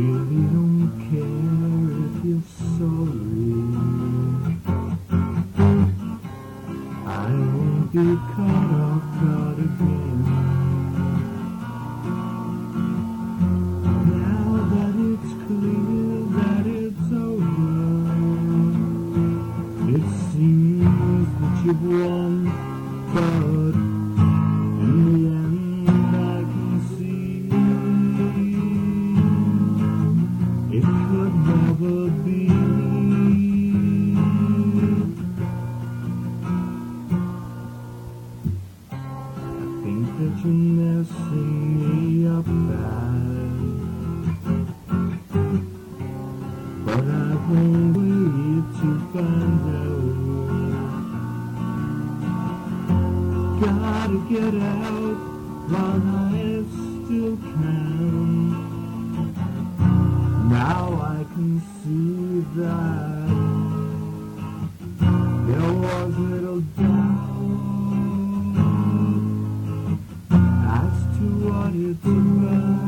really don't care if you're sorry. I won't be caught off guard again. Now that it's clear that it's over, it seems that you've won, but in the end I can see it could never be. I think that you're messing me up bad, but I won't wait to find out. Gotta get out while I still can. Now I can see that there was little doubt as to what it's about.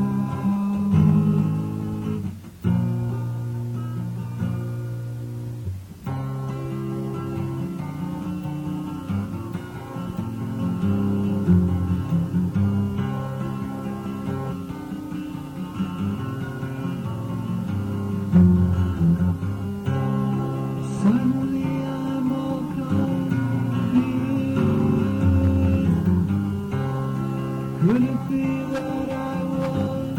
Suddenly I'm all confused. Could it be that I was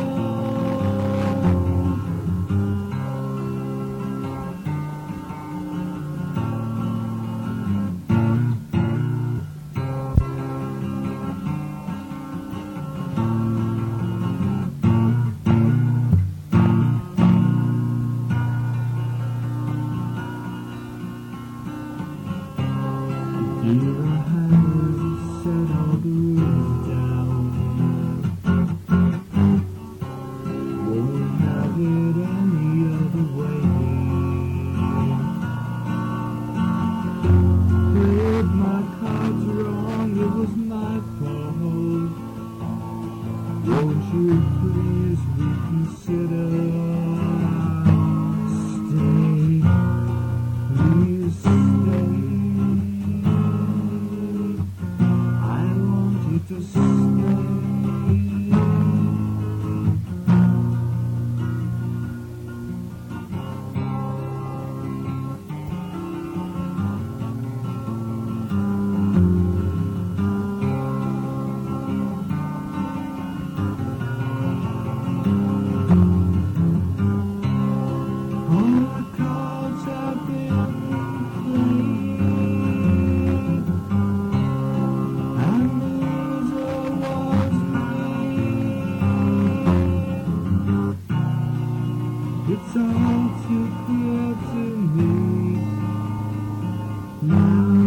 wrong? Even hammers set all the rules down. Won't have it any other way. Played my cards wrong, it was my fault. Won't you please reconsider? Stay, please stay. To stay. All the cards have been played, and the loser was me. It's all too clear to me now.